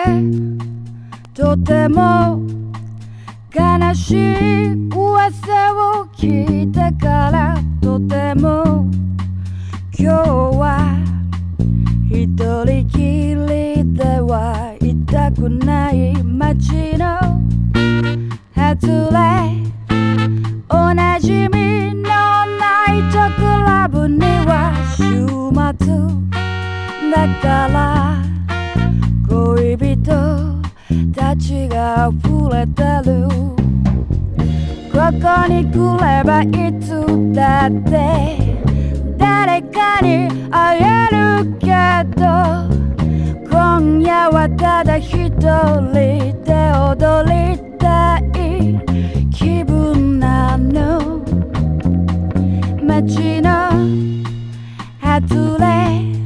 とても悲しい噂を聞いてからとても今日は一人きりではいたくない街の外れおなじみのナイトクラブには週末だから恋人たちが溢れてるここに来ればいつだって誰かに会えるけど今夜はただ一人で踊りたい気分なの街の